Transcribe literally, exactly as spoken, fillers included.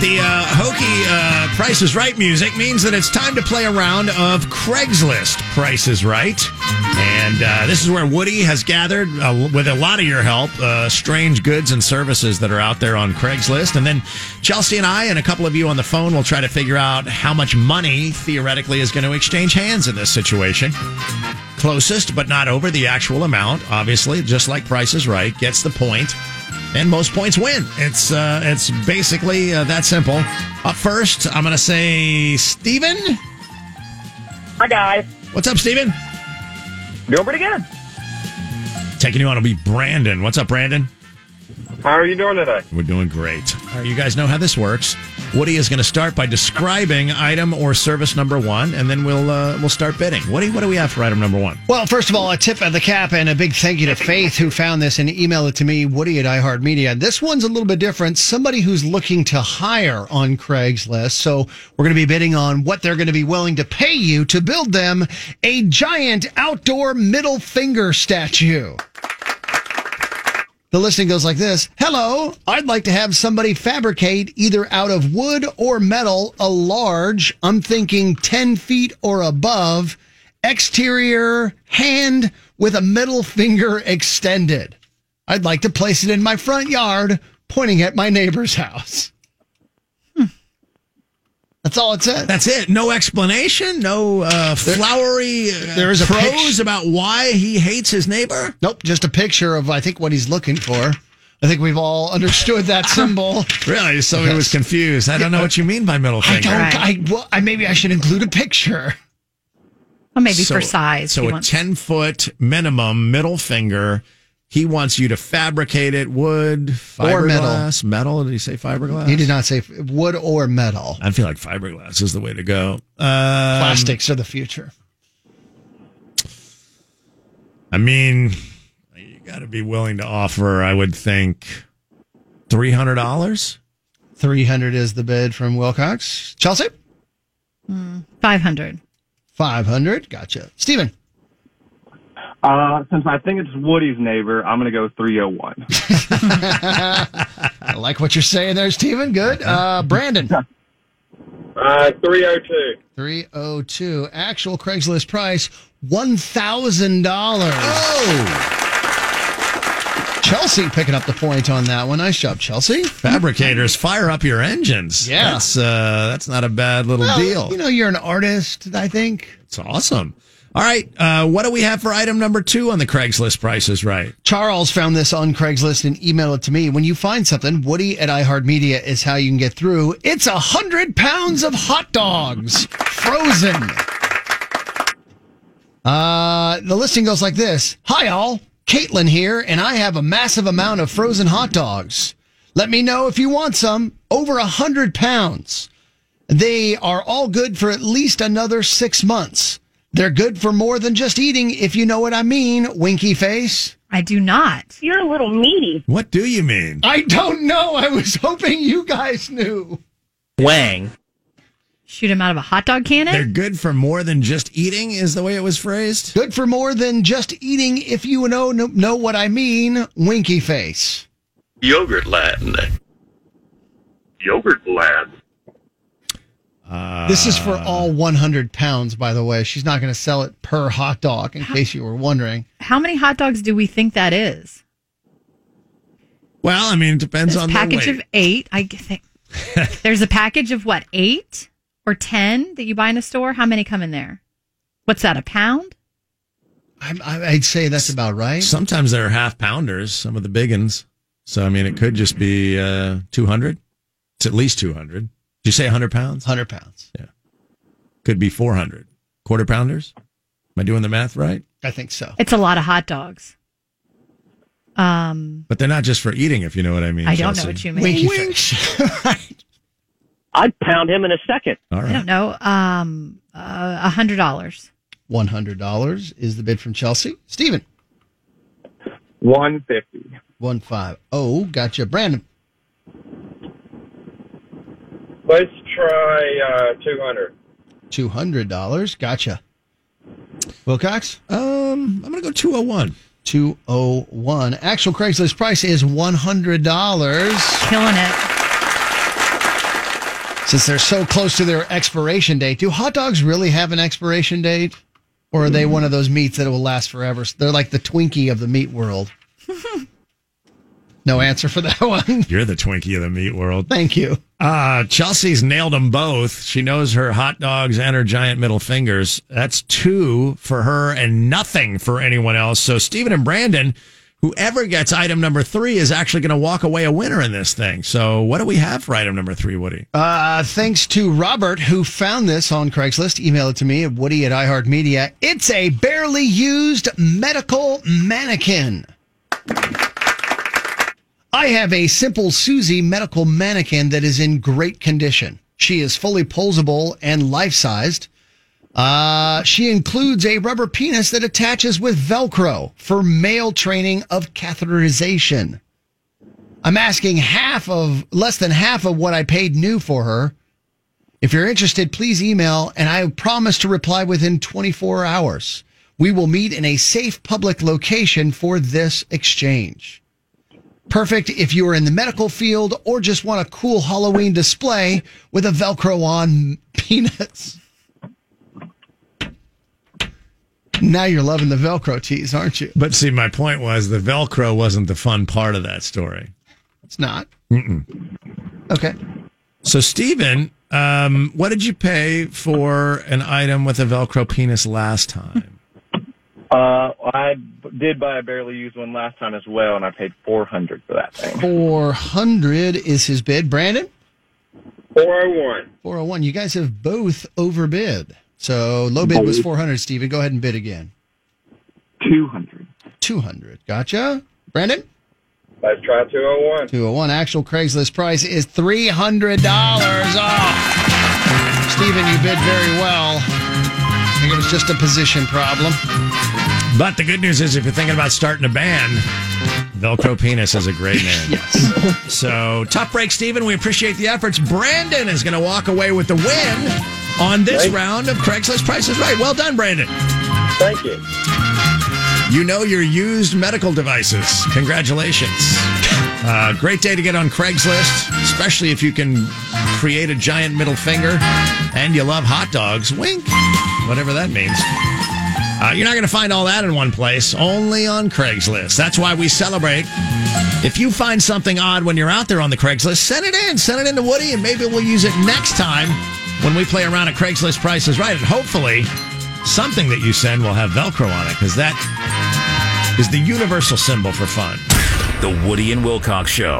The uh, hokey uh, Price is Right music means that it's time to play a round of Craigslist Price is Right. And uh, this is where Woody has gathered, uh, with a lot of your help, uh, strange goods and services that are out there on Craigslist. And then Chelsea and I and a couple of you on the phone will try to figure out how much money theoretically is going to exchange hands in this situation. Closest, but not over the actual amount, obviously, just like Price is Right, gets the point. And most points win. It's uh, it's basically uh, that simple. Up first, I'm going to say Steven. Hi, guys. What's up, Steven? Doing pretty good. Taking you on will be Brandon. What's up, Brandon? How are you doing today? We're doing great. All right, you guys know how this works. Woody is going to start by describing item or service number one, and then we'll uh, we'll start bidding. Woody, what do we have for item number one? Well, first of all, a tip of the cap and a big thank you to Faith, who found this and emailed it to me, Woody at iHeartMedia. This one's a little bit different. Somebody who's looking to hire on Craigslist. So we're going to be bidding on what they're going to be willing to pay you to build them a giant outdoor middle finger statue. The listing goes like this. Hello, I'd like to have somebody fabricate either out of wood or metal a large, I'm thinking ten feet or above, exterior hand with a middle finger extended. I'd like to place it in my front yard, pointing at my neighbor's house. Hmm. That's all it said. That's it. No explanation. No uh, flowery uh, there is a prose picture. about why he hates his neighbor. Nope, just a picture of, I think, what he's looking for. I think we've all understood that symbol. Really? So he Yes. was confused. I don't know what you mean by middle I finger. don't. Right. I, well, I maybe I should include a picture. Well, maybe So- for size. So he a wants- ten-foot minimum middle finger. He wants you to fabricate it wood, fiberglass, metal. Did he say fiberglass? He did not say wood or metal. I feel like fiberglass is the way to go. Um, Plastics are the future. I mean, you got to be willing to offer, I would think, three hundred dollars. three hundred is the bid from Wilcox. Chelsea? five hundred. five hundred. Gotcha. Steven? Uh, since I think it's Woody's neighbor, I'm going to go three oh one. I like what you're saying there, Steven. Good. Uh, Brandon? Uh, three oh two. three oh two. Actual Craigslist price, one thousand dollars. Oh! Chelsea picking up the point on that one. Nice job, Chelsea. Fabricators, fire up your engines. Yeah. That's, uh, that's not a bad little Well, deal. You know, you're an artist, I think. It's awesome. All right. Uh, what do we have for item number two on the Craigslist Price is Right? Charles found this on Craigslist and emailed it to me. When you find something, Woody at iHeartMedia is how you can get through. It's a hundred pounds of hot dogs, frozen. Uh, the listing goes like this. Hi, all. Caitlin here, and I have a massive amount of frozen hot dogs. Let me know if you want some. Over a hundred pounds. They are all good for at least another six months. They're good for more than just eating, if you know what I mean, winky face. I do not. You're a little meaty. What do you mean? I don't know. I was hoping you guys knew. Wang. Shoot him out of a hot dog cannon? They're good for more than just eating, is the way it was phrased? Good for more than just eating, if you know know, know what I mean, winky face. Yogurt land. Yogurt land. Uh, This is for all one hundred pounds, by the way. She's not going to sell it per hot dog, in case you were wondering. How many hot dogs do we think that is? Well, I mean, it depends This on package the of weight. eight. I think there's a package of what, eight or ten that you buy in a store? How many come in there? What's that, a pound? I, I, I'd say that's about right. Sometimes they're half pounders, some of the big ones. So, I mean, it could just be uh, two hundred. It's at least two hundred. Did you say one hundred pounds? one hundred pounds. Yeah. Could be four hundred. Quarter pounders? Am I doing the math right? I think so. It's a lot of hot dogs. Um, But they're not just for eating, if you know what I mean. I don't Chelsea. know what you mean. Winky Wink. face. Right. I'd pound him in a second. All I right. don't know. Um, uh, a hundred dollars. one hundred dollars is the bid from Chelsea. Steven. one fifty. one fifty. Gotcha. Brandon. Let's try uh, two hundred. two hundred dollars. Gotcha. Wilcox. Um, I'm going to go two oh one. two oh one. Actual Craigslist price is one hundred dollars. Killing it. Since they're so close to their expiration date, do hot dogs really have an expiration date? Or are they one of those meats that will last forever? They're like the Twinkie of the meat world. No answer for that one. You're the Twinkie of the meat world. Thank you. Uh, Chelsea's nailed them both. She knows her hot dogs and her giant middle fingers. That's two for her and nothing for anyone else. So Stephen and Brandon, whoever gets item number three is actually going to walk away a winner in this thing. So what do we have for item number three, Woody? Uh, thanks to Robert, who found this on Craigslist. Email it to me at Woody at iHeartMedia. It's a barely used medical mannequin. I have a Simple Susie medical mannequin that is in great condition. She is fully posable and life-sized. Uh, she includes a rubber penis that attaches with Velcro for male training of catheterization. I'm asking half of, less than half of what I paid new for her. If you're interested, please email, and I promise to reply within twenty-four hours. We will meet in a safe public location for this exchange. Perfect if you are in the medical field or just want a cool Halloween display with a Velcro on penis. Now you're loving the Velcro tease, aren't you? But see, my point was the Velcro wasn't the fun part of that story. It's not. Mm-mm. Okay. So, Stephen, um, what did you pay for an item with a Velcro penis last time? Uh, I did buy a barely used one last time as well, and I paid four hundred for that thing. four hundred is his bid. Brandon? four oh one. four oh one. You guys have both overbid. So low bid was four hundred. Stephen, go ahead and bid again. two hundred. two hundred. Gotcha. Brandon? Let's try two oh one. two oh one. Actual Craigslist price is three hundred dollars off. Stephen, you bid very well. I think it was just a position problem. But the good news is if you're thinking about starting a band, Velcro Penis is a great name. Yes. So, tough break, Stephen. We appreciate the efforts. Brandon is going to walk away with the win on this Thank round of Craigslist Price is Right. Well done, Brandon. Thank you. You know your used medical devices. Congratulations. Uh, great day to get on Craigslist, especially if you can create a giant middle finger and you love hot dogs. Wink. Whatever that means. Uh, you're not going to find all that in one place, only on Craigslist. That's why we celebrate. If you find something odd when you're out there on the Craigslist, send it in. Send it in to Woody, and maybe we'll use it next time when we play around at Craigslist Price is Right. And hopefully, something that you send will have Velcro on it, because that is the universal symbol for fun. The Woody and Wilcox Show.